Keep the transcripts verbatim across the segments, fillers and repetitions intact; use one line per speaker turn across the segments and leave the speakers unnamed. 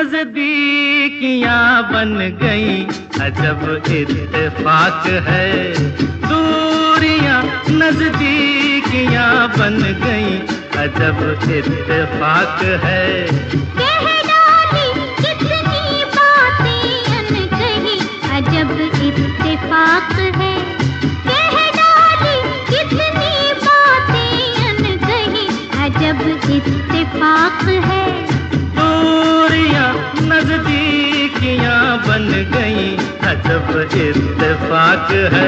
नजदीकियां बन गई, अजब इत्तेफाक है। दूरियां नजदीकियां बन गई, अजब इत्तेफाक है।
कह डाली कितनी बातें अनकही, अजब इत्तेफाक है। कह डाली कितनी बातें अनकही, अजब इत्तेफाक है।
दूरियां नजदीकियां बन गई, अजब इत्तेफाक है।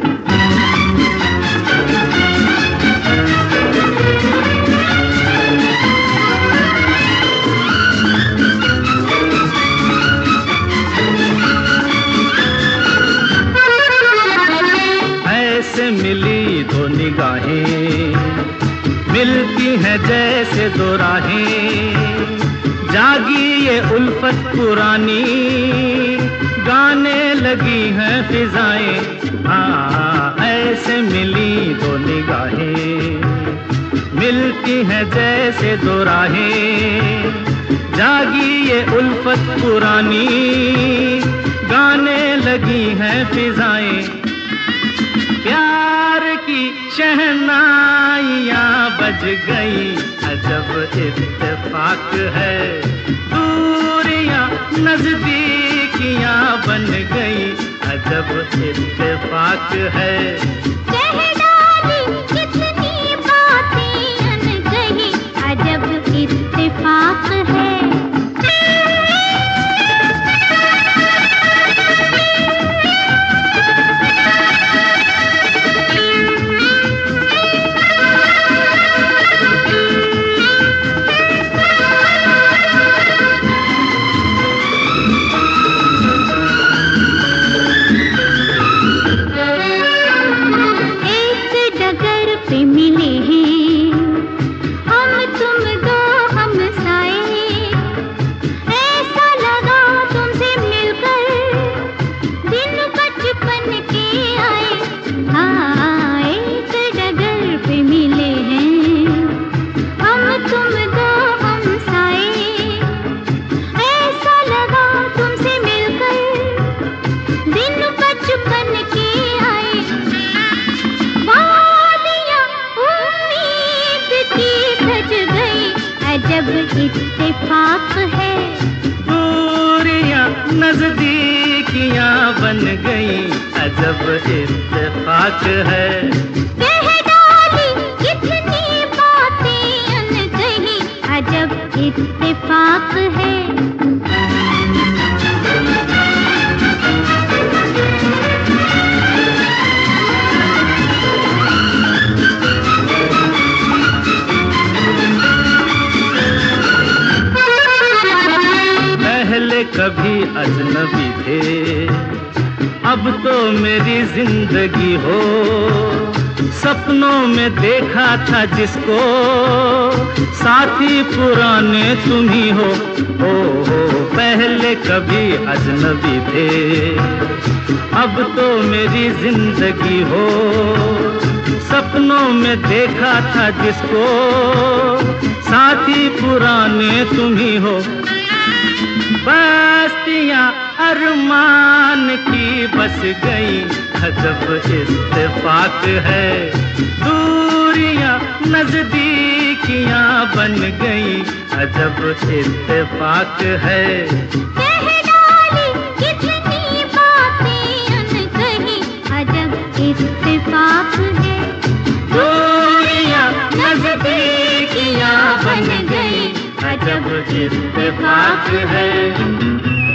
ऐसे मिली दो निगाहें, मिलती हैं जैसे दो राहें। जागी ये उल्फत पुरानी, गाने लगी हैं फिजाएं। हाँ, ऐसे मिली दो निगाहें, मिलती हैं जैसे दो राहें। जागी ये उल्फत पुरानी, गाने लगी हैं फिजाएं। प्यार की शहनाइयां बज गई, अजब इत्तेफाक है। दूरियां नजदीकियां बन गई, अजब इत्तेफाक है।
कह डाली कितनी बातें अनकही, अजब इत्तेफाक है। अजब इत्तेफाक है।
दूरियां नजदीकियां बन गई, अजब इत्तेफाक है।
कह डाली कितनी बातें अनकही, अजब इत्तेफाक है।
कभी अजनबी थे, अब तो मेरी जिंदगी हो। सपनों में देखा था जिसको, साथी पुराने तुम ही हो। ओ हो, पहले कभी अजनबी थे, अब तो मेरी जिंदगी हो। सपनों में देखा था जिसको, साथी पुराने तुम ही हो। बस्तियां अरमान की बस गई, अजब इत्तेफाक है। दूरियां नजदीकियां बन गई, अजब इत्तेफाक है।
कह डाली कितनी बातें अनकही, अजब इत्तेफाक है।
दूरियां नजदीकियां बन गई, अजब इत्तेफाक है।